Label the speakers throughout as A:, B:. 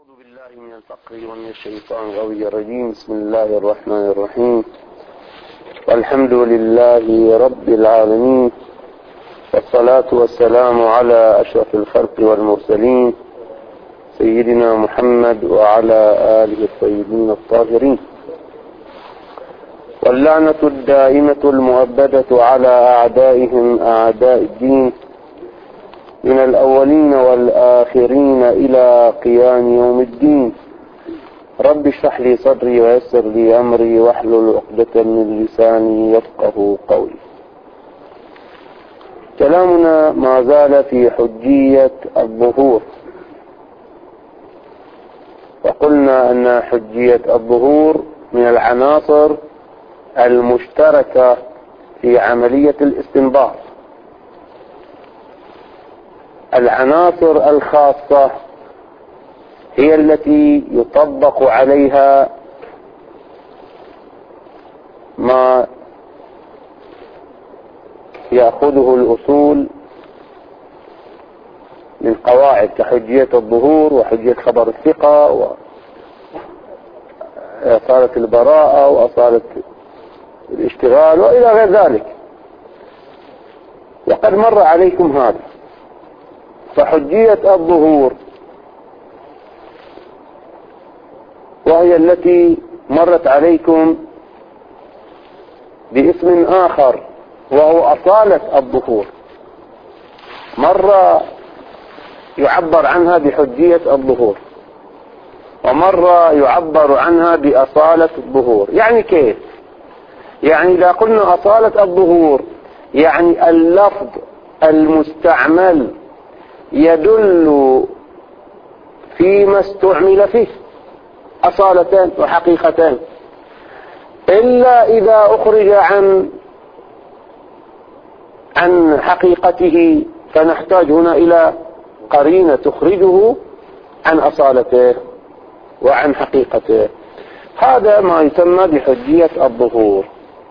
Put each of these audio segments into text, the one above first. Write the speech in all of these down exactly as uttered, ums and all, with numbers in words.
A: أعوذ بالله من الفقر ومن الشيطان الغوي الرجيم. بسم الله الرحمن الرحيم. والحمد لله رب العالمين، والصلاة والسلام على أشرف الخلق والمرسلين سيدنا محمد وعلى آله الطيبين الطاهرين. واللعنة الدائمة المؤبدة على أعدائهم أعداء الدين من الأولين والآخرين إلى قيام يوم الدين. رب اشرح لي صدري ويسر لي أمري واحلل عقدة من لساني يفقه قولي. كلامنا ما زال في حجية الظهور، وقلنا أن حجية الظهور من العناصر المشتركة في عملية الاستنباط. العناصر الخاصة هي التي يطبق عليها ما يأخذه الأصول من قواعد كحجية الظهور وحجية خبر الثقة وأصالة البراءة وأصالة الاشتغال وإلى غير ذلك، وقد مر عليكم هذا. فحجية الظهور وهي التي مرت عليكم باسم آخر وهو أصالة الظهور. مرة يعبر عنها بحجية الظهور، ومرة يعبر عنها بأصالة الظهور. يعني كيف؟ يعني إذا قلنا أصالة الظهور يعني اللفظ المستعمل يدل فيما استعمل فيه أصالتان وحقيقتان، إلا إذا أخرج عن عن حقيقته، فنحتاج هنا إلى قرينة تخرجه عن أصالته وعن حقيقته. هذا ما يسمى بحجية الظهور.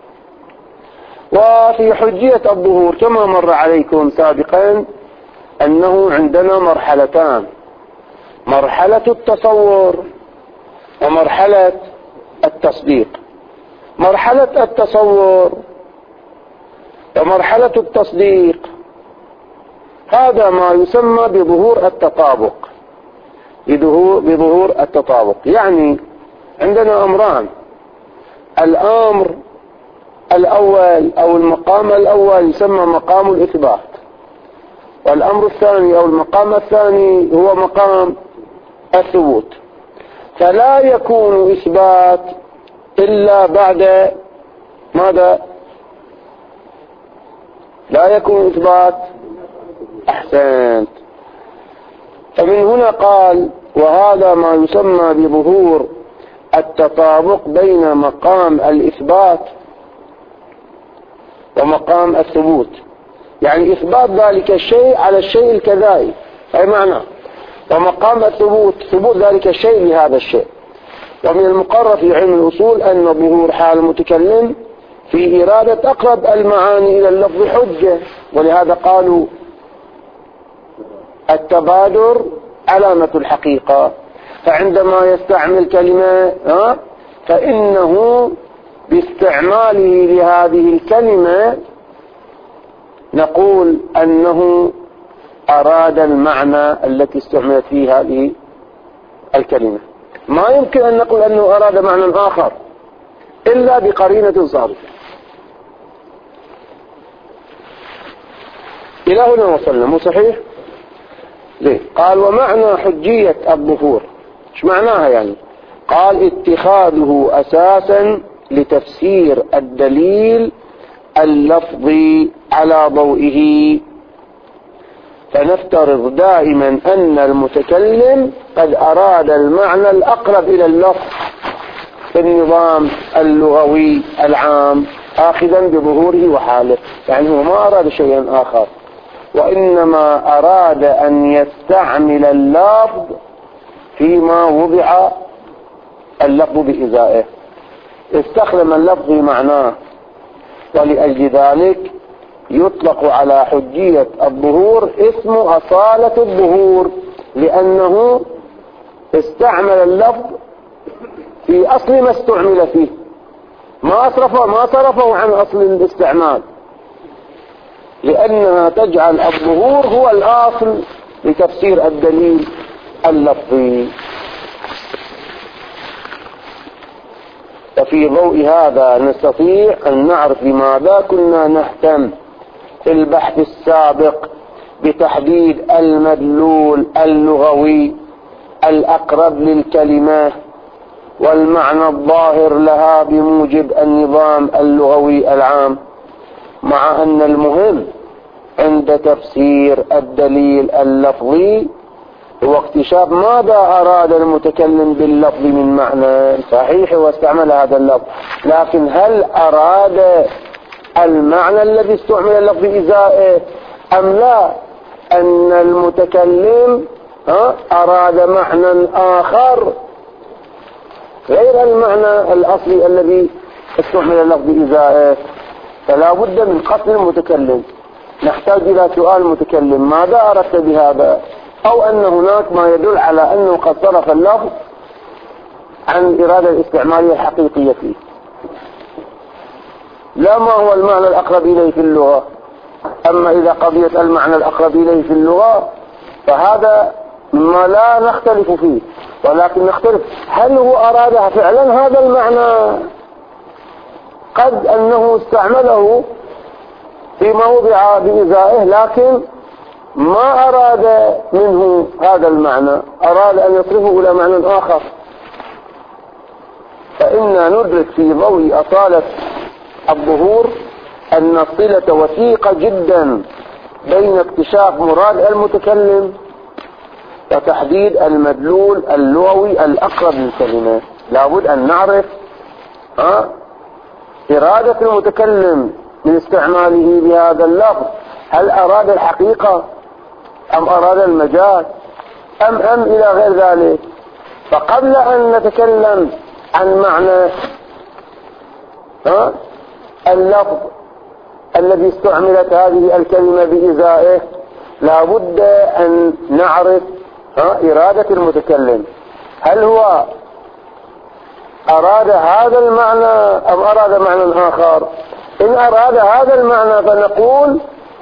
A: وفي حجية الظهور كما مر عليكم سابقا أنه عندنا مرحلتان: مرحلة التصور ومرحلة التصديق. مرحلة التصور ومرحلة التصديق هذا ما يسمى بظهور التطابق. بظهور التطابق يعني عندنا أمران: الأمر الأول أو المقام الأول يسمى مقام الإثبات، والأمر الثاني أو المقام الثاني هو مقام الثبوت. فلا يكون إثبات إلا بعد ماذا؟ لا يكون إثبات أحسنت. فمن هنا قال: وهذا ما يسمى بظهور التطابق بين مقام الإثبات ومقام الثبوت. يعني إثبات ذلك الشيء على الشيء الكذائي، أي معنى، ومقام الثبوت ثبوت ذلك الشيء لهذا الشيء. ومن المقرر في علم الأصول أن ظهور حال المتكلم في إرادة أقرب المعاني إلى اللفظ حجة، ولهذا قالوا التبادر علامة الحقيقة. فعندما يستعمل كلمة فإنه باستعماله لهذه الكلمة نقول أنه أراد المعنى التي استعملت فيه هذه الكلمة. ما يمكن أن نقول أنه أراد معنى آخر إلا بقرينة صارفة. إلى هنا وصلنا، مو صحيح؟ ليه؟ قال: ومعنى حجية الظهور ايش معناها يعني؟ قال: اتخاذه أساسا لتفسير الدليل اللفظي على ضوئه. فنفترض دائما أن المتكلم قد أراد المعنى الأقرب إلى اللفظ في النظام اللغوي العام، آخذا بظهوره وحاله. يعني هو ما أراد شيئا آخر، وإنما أراد أن يستعمل اللفظ فيما وضع اللفظ بإزائه. استخدم اللفظ معناه، ولأجل ذلك يطلق على حجية الظهور اسم أصالة الظهور، لأنه استعمل اللفظ في أصل ما استعمل فيه، ما صرفه ما صرفه عن أصل الاستعمال، لأنها تجعل الظهور هو الأصل لتفسير الدليل اللفظي. ففي ضوء هذا نستطيع أن نعرف لماذا كنا نهتم في البحث السابق بتحديد المدلول اللغوي الأقرب للكلمة والمعنى الظاهر لها بموجب النظام اللغوي العام، مع أن المهم عند تفسير الدليل اللفظي هو اكتشاف ماذا أراد المتكلم باللفظ من معنى. صحيح واستعمل هذا اللفظ، لكن هل أراد المعنى الذي استعمل اللفظ إزائه أم لا؟ أن المتكلم أراد معنى آخر غير المعنى الأصلي الذي استعمل اللفظ إزائه، فلا بد من قصد المتكلم. نحتاج إلى سؤال المتكلم: ماذا أردت بهذا؟ أو أن هناك ما يدل على أنه قد صرف اللفظ عن الإرادة الاستعمالية الحقيقية فيه. لا ما هو المعنى الأقرب إليه في اللغة. أما إذا قضية المعنى الأقرب إليه في اللغة فهذا ما لا نختلف فيه، ولكن نختلف هل هو أراد فعلا هذا المعنى. قد أنه استعمله فيما وضع بإزائه لكن ما أراد منه هذا المعنى، أراد أن يصرفه إلى معنى آخر. فإنا ندرك في ضوء أصالة الظهور أن الصلة وثيقة جدا بين اكتشاف مراد المتكلم وتحديد المدلول اللغوي الأقرب للكلمة. لابد أن نعرف ها إرادة المتكلم من استعماله بهذا اللفظ، هل أراد الحقيقة أم أراد المجاز أم أم إلى غير ذلك. فقبل أن نتكلم عن معنى ها اللفظ الذي استعملت هذه الكلمة بإزائه لابد أن نعرف ها إرادة المتكلم، هل هو أراد هذا المعنى أم أراد معنى آخر. إن أراد هذا المعنى فنقول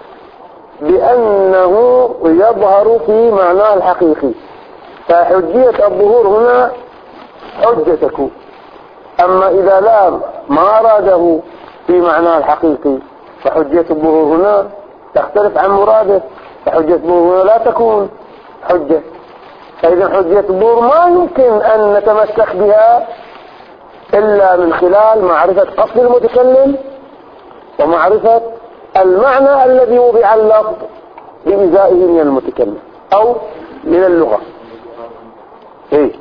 A: بأنه يظهر في معناه الحقيقي، فحجية الظهور هنا حجتك. أما إذا لا ما أراده في معناه الحقيقي فحجية الظهور هنا تختلف عن مراده، فحجية الظهور هنا لا تكون حجة. فإذا حجية الظهور ما يمكن أن نتمسك بها إلا من خلال معرفة قصد المتكلم ومعرفة المعنى الذي وضع اللفظ بإزائه من المتكلم أو من اللغة. إيه؟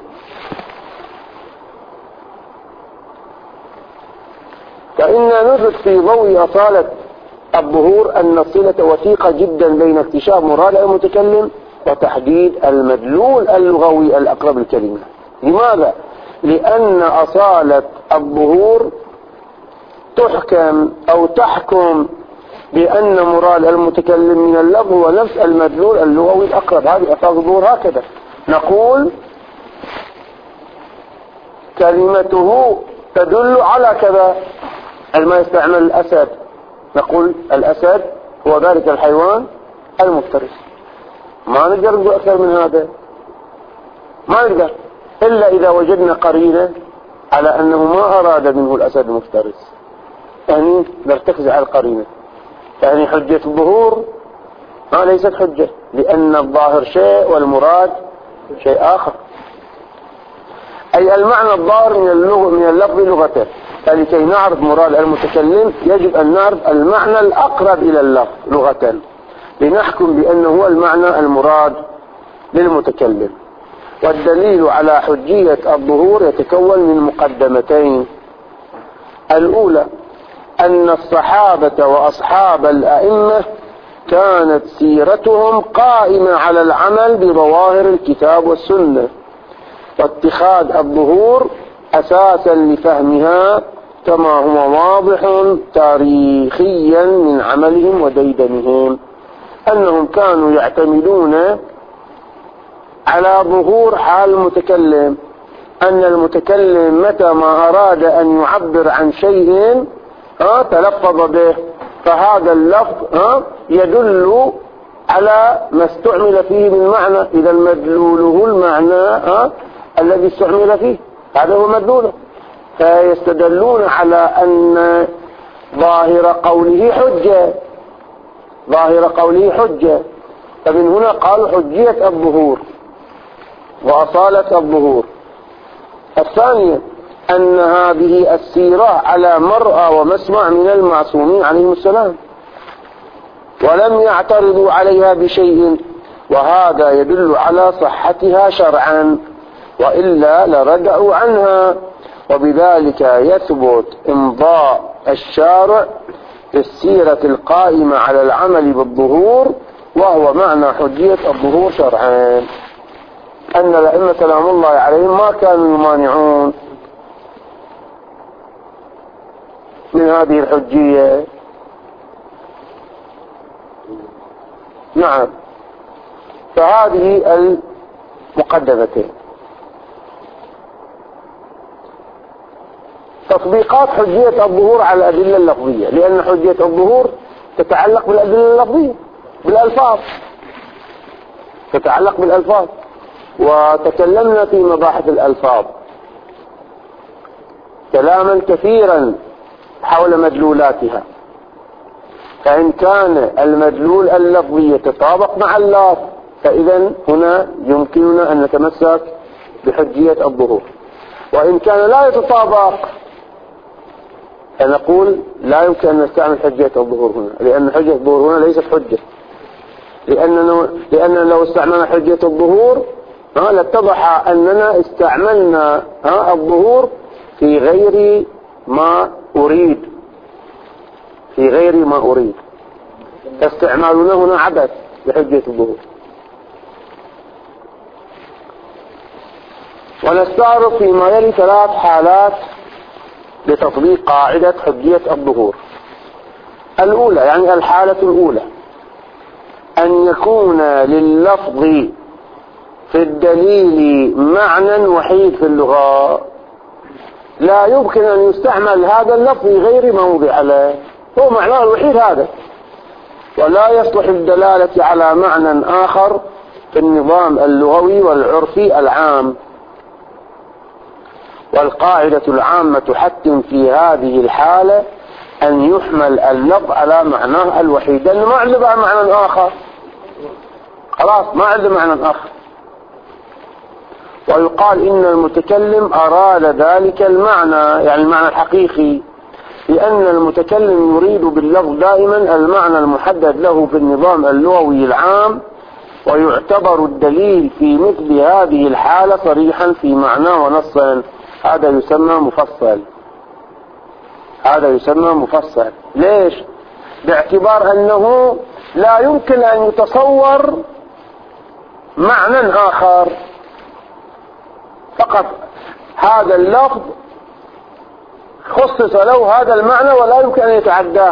A: فإنا ندرك في ضوء أصالة الظهور أن الصلة وثيقة جدا بين اكتشاف مراد المتكلم وتحديد المدلول اللغوي الأقرب للكلمة. لماذا؟ لأن أصالة الظهور تحكم أو تحكم بأن مراد المتكلم من اللفظ هو نفس المدلول اللغوي الأقرب. هذه أساس الظهور. هكذا نقول كلمته تدل على كذا. عندما يستعمل الأسد نقول الأسد هو ذلك الحيوان المفترس. ما نقدر نقول أكثر من هذا، ما نقدر إلا إذا وجدنا قرينة على أنه ما أراد منه الأسد المفترس، يعني نرتكز على القرينة. يعني حجة الظهور ما ليست حجة، لأن الظاهر شيء والمراد شيء آخر. أي المعنى الظاهر من اللغة من اللفظ لغته. فلكي نعرف مراد المتكلم يجب أن نعرف المعنى الأقرب إلى اللفظ لغة لنحكم بأنه هو المعنى المراد للمتكلم. والدليل على حجية الظهور يتكون من مقدمتين. الأولى أن الصحابة وأصحاب الأئمة كانت سيرتهم قائمة على العمل بظواهر الكتاب والسنة، واتخاذ الظهور أساسا لفهمها كما هو واضح تاريخيا من عملهم وديدنهم، أنهم كانوا يعتمدون على ظهور حال المتكلم، أن المتكلم متى ما أراد أن يعبر عن شيء ها تلفظ به، فهذا اللفظ ها يدل على ما استعمل فيه من معنى، إذا مدلوله المعنى ها الذي استعمل فيه، هذا هو مدلوله. فيستدلون على أن ظاهر قوله حجة، ظاهر قوله حجة، فمن هنا قالوا حجية الظهور وأصالة الظهور. الثانية أن هذه السيرة على مرأى ومسمع من المعصومين عليهم السلام، ولم يعترضوا عليها بشيء، وهذا يدل على صحتها شرعا، وإلا لردعوا عنها. وبذلك يثبت إمضاء الشارع في السيرة القائمة على العمل بالظهور، وهو معنى حجية الظهور شرعا، أن الأئمة سلام الله عليهم ما كانوا يمانعون من هذه الحجية. نعم، فهذه المقدمتين. تطبيقات حجية الظهور على الأدلة اللفظية، لأن حجية الظهور تتعلق بالأدلة اللفظية، بالألفاظ، تتعلق بالألفاظ، وتكلمنا في مباحث الألفاظ كلاما كثيرا حول مدلولاتها. فإن كان المدلول اللفظي يتطابق مع اللفظ، فإذا هنا يمكننا أن نتمسك بحجية الظهور. وإن كان لا يتطابق فنقول لا يمكن أن نستعمل حجية الظهور هنا، لأن حجية الظهور هنا ليست حجة، لأننا, لأننا لو استعملنا حجية الظهور لاتضح أننا استعملنا الظهور في غير ما أريد، في غير ما أريد، فاستعمالنا هنا عبث بحجية الظهور. ونستعرض فيما يلي ثلاث حالات لتطبيق قاعدة حجية الظهور. الأولى، يعني الحالة الأولى، أن يكون لللفظ في الدليل معنى وحيد في اللغة، لا يمكن أن يستعمل هذا اللفظ في غير موضع له، هو معناه الوحيد هذا، ولا يصلح الدلالة على معنى آخر في النظام اللغوي والعرفي العام. والقاعدة العامة تحتم في هذه الحالة أن يحمل اللفظ على معناه الوحيد، لأنه ما عنده بقى معنى آخر، خلاص ما عنده معنى آخر. ويقال إن المتكلم أراد ذلك المعنى، يعني المعنى الحقيقي، لأن المتكلم يريد باللفظ دائما المعنى المحدد له في النظام اللغوي العام، ويعتبر الدليل في مثل هذه الحالة صريحا في معناه ونصا. هذا يسمى مفصل، هذا يسمى مفصل. ليش؟ باعتبار أنه لا يمكن أن يتصور معنى آخر، فقط هذا اللفظ خصص له هذا المعنى ولا يمكن أن يتعداه،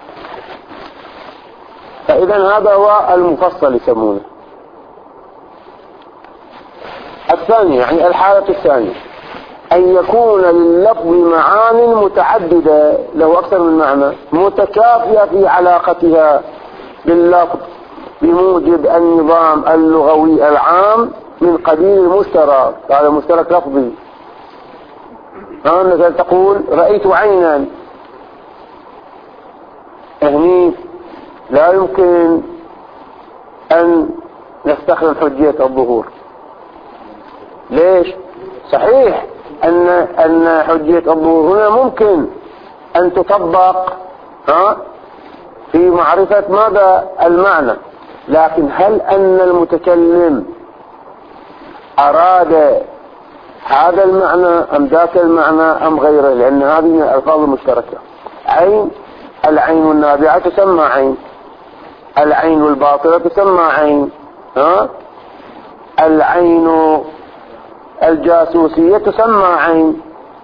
A: فإذا هذا هو المفصل يسمونه. الثانية، يعني الحالة الثانية، أن يكون لللفظ معاني متعددة، له أكثر من معنى، متكافية في علاقتها باللفظ بموجب النظام اللغوي العام من قبيل المشترك، هذا مشترك لفظي. مثلا تقول رأيت عينا، هني لا يمكن أن نستخدم حجية الظهور. ليش؟ صحيح أن أن حجية الظهور هنا ممكن أن تطبق ها في معرفة ماذا المعنى، لكن هل أن المتكلم أراد هذا المعنى أم ذاك المعنى أم غيره؟ لأن هذه من الألفاظ المشتركة. عين، العين النابعة تسمى عين، العين الباطلة تسمى عين، ها العين الجاسوسية تسمى عين.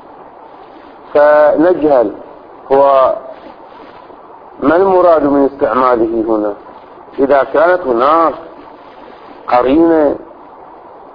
A: فنجهل هو ما المراد من استعماله هنا. إذا كانت هناك قرينة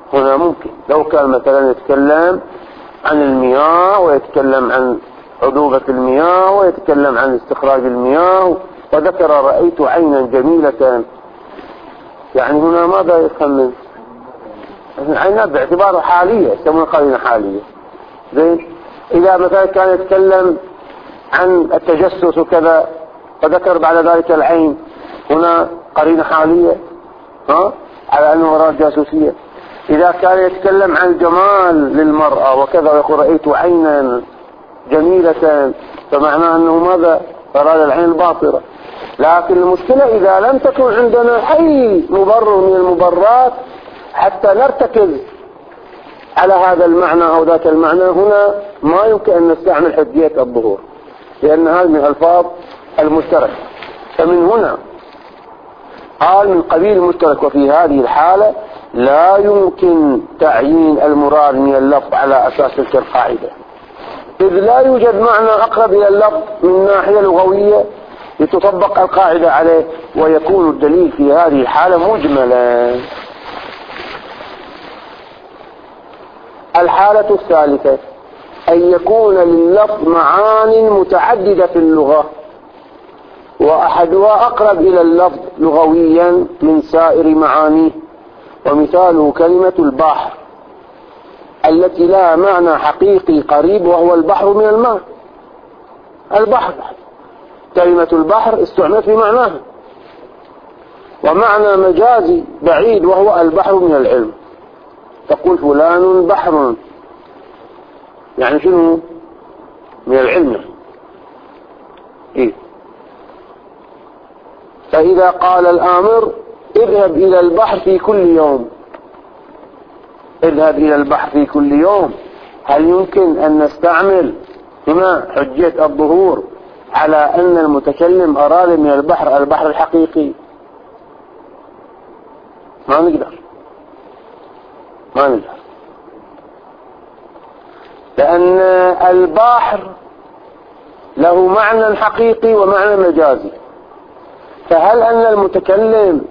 A: هنا ممكن لو كان مثلا يتكلم عن المياه ويتكلم عن عذوبة المياه ويتكلم عن استخراج المياه وذكر رأيت عينا جميلة، يعني هنا ماذا يفهم منه؟ العينات باعتبارها حالية يسمونها قرينة حالية. زين، إذا مثلا كان يتكلم عن التجسس وكذا فذكر بعد ذلك العين، هنا قرينة حالية ها على أنه وراء الجاسوسية. إذا كان يتكلم عن جمال للمرأة وكذا ويقول رأيت عينا جميلة، فمعناه أنه ماذا؟ أراد العين الباطرة. لكن المشكلة إذا لم تكن عندنا أي مبرر من المبررات حتى نرتكز على هذا المعنى أو ذاك المعنى، هنا ما يمكن أن نستعمل حجية الظهور، لأن هذه من الألفاظ المشتركة. فمن هنا قال من قبيل المشترك، وفي هذه الحالة لا يمكن تعيين المراد من اللفظ على أساس تلك القاعدة، إذ لا يوجد معنى أقرب إلى اللفظ من ناحية لغوية لتطبق القاعدة عليه، ويكون الدليل في هذه الحالة مجملا. الحالة الثالثة أن يكون لللفظ معان متعددة في اللغة، وأحدها أقرب إلى اللفظ لغويا من سائر معانيه، ومثاله كلمة البحر التي لها معنى حقيقي قريب وهو البحر من الماء. البحر، كلمة البحر استعملت في معناها، ومعنى مجازي بعيد وهو البحر من العلم. تقول فلان بحر، يعني شنو؟ من العلم. إيه؟ فإذا قال الآمر اذهب إلى البحر في كل يوم، اذهب إلى البحر في كل يوم، هل يمكن أن نستعمل هنا حجية الظهور على أن المتكلم أراد من البحر البحر الحقيقي؟ ما نقدر ما نقدر لأن البحر له معنى حقيقي ومعنى مجازي. فهل أن المتكلم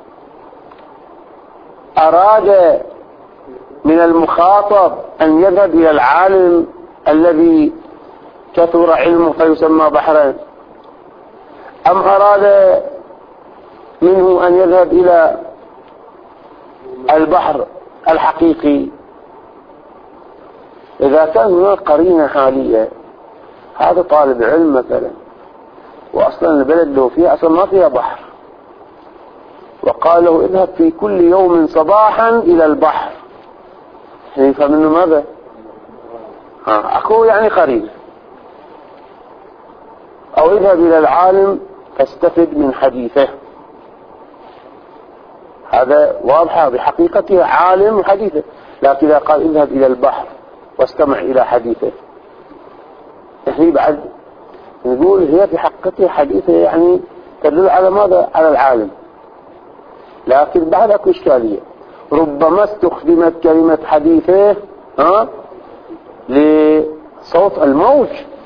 A: أراد من المخاطب أن يذهب إلى العالم الذي كثر علمه فيسمى بحرا، أم أراد منه أن يذهب إلى البحر الحقيقي؟ إذا كان هناك قرينة حالية، هذا طالب علم مثلا وأصلا البلد له فيها أصلا ما فيها بحر، وقال له اذهب في كل يوم صباحا إلى البحر، يفهم منه ماذا؟ ها أكو يعني قرينة. أو اذهب إلى العالم فاستفد من حديثه، هذا واضحة بحقيقته عالم وحديثه. لكن إذا قال اذهب إلى البحر واستمع إلى حديثه، هي بعد نقول هي في حقيقته حديثه، يعني تدل على ماذا؟ على العالم. لكن بعد اكو إشكالية، ربما استخدمت كلمة حديثه ها لصوت الموج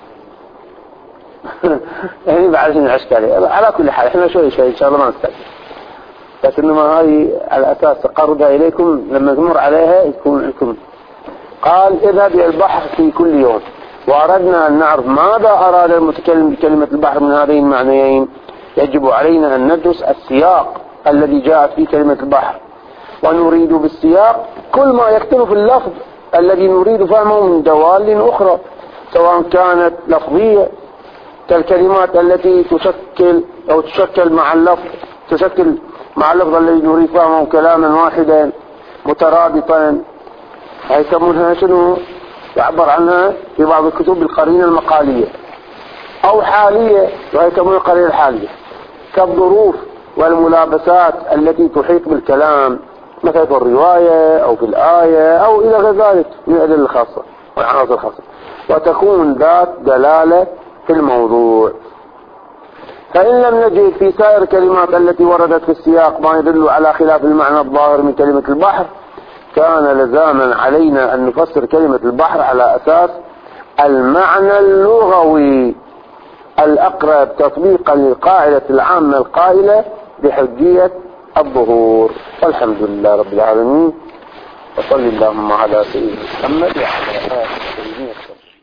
A: يعني بعد هنا إشكالية. على كل حال احنا شوي شوي إن شاء الله ما نستطيع، بس إنما هاي على أساس تقربها إليكم لما تمر عليها يكون لكم. قال اذهب إلى البحر في كل يوم، وأردنا أن نعرف ماذا أراد المتكلم بكلمة البحر من هذين المعنيين. يجب علينا أن ندرس السياق الذي جاءت فيه كلمة البحر، ونريد بالسياق كل ما يختلف اللفظ الذي نريد فهمه من دوال أخرى، سواء كانت لفظية كالكلمات التي تشكل أو تشكل مع اللفظ تشكل مع اللفظ الذي نريد فهمه كلاما واحدا مترابطا، هاي يسمونها شنو؟ يعبر عنها في بعض الكتب بالقرينة المقالية، أو حالية وهي يسمونها القرينة الحالية، كالظروف والملابسات التي تحيط بالكلام، مثلا في الرواية أو في الآية أو إلى غير ذلك من الأدلة الخاصة والعناصر الخاصة، وتكون ذات دلالة في الموضوع. فإن لم نجد في سائر الكلمات التي وردت في السياق ما يدل على خلاف المعنى الظاهر من كلمة البحر، كان لزاما علينا أن نفسر كلمة البحر على أساس المعنى اللغوي الأقرب تطبيقا للقاعدة العامة القائلة بحجية الظهور. والحمد لله رب العالمين. وصل اللهم على سيدنا محمد وعلى آله وصحبه وسلم.